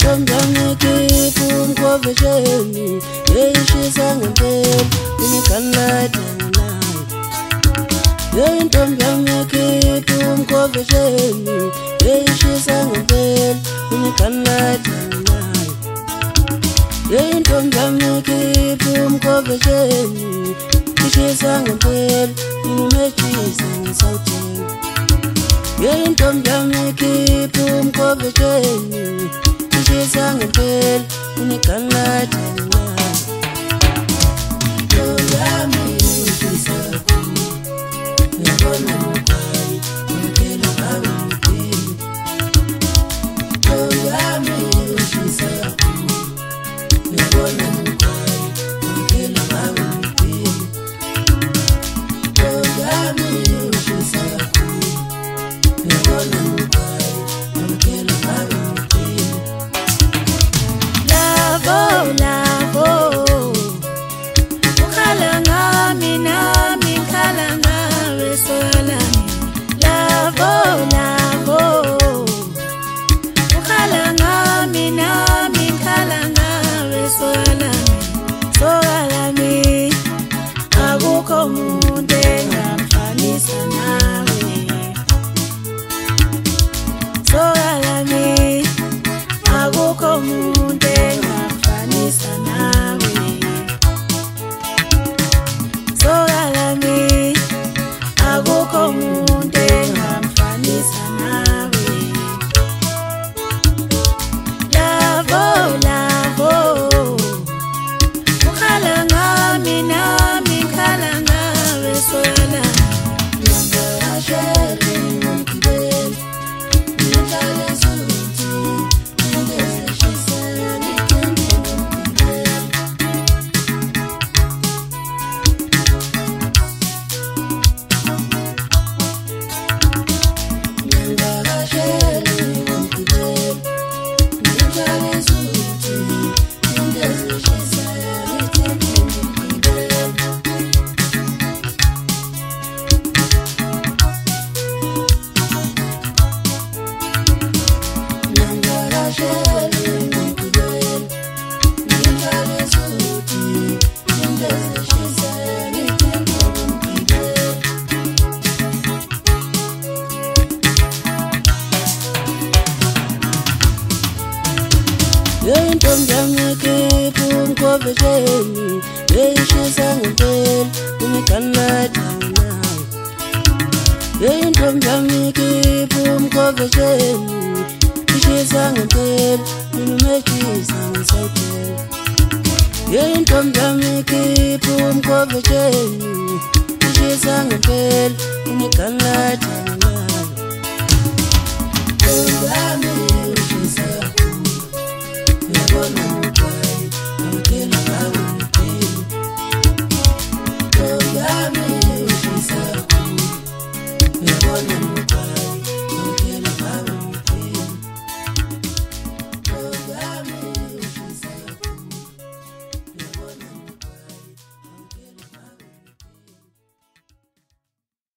Kipum Covisheni, Yeshis and Pale, Unicanlight and Night. Yain Tom Yami Kipum Covisheni, Yeshis and Pale, Unicanlight and Night. Yain Tom Yami Kipum Covisheni, Yeshis and Pale, Unimachis and Southern. Yain Tom Yami Kipum Covisheni. Sang and pale, Unicanlight and night. Yami, she's a queen. Never know why, until I'm king. Yami, she's a queen. Never know why, until I'm king. Yami, she's a queen. Never know why, until I'm king. Lavo, ukhalanga mina mikhalanga wesolami. Lavo, ukhalanga mina mikhalanga wesolami. Solami, akukho umuntu engamfanisa nawe. Solami, akukho umuntu Yain Tom Yami Kipum Covisheni, Yeshis and Pale, Unicanlight and night. Yain Tom Yami Kipum Covisheni, Yeshis and Pale, Unimachis and Southern. Yain Tom Yami Kipum Covisheni, Yeshis and Pale, Unicanlight and night.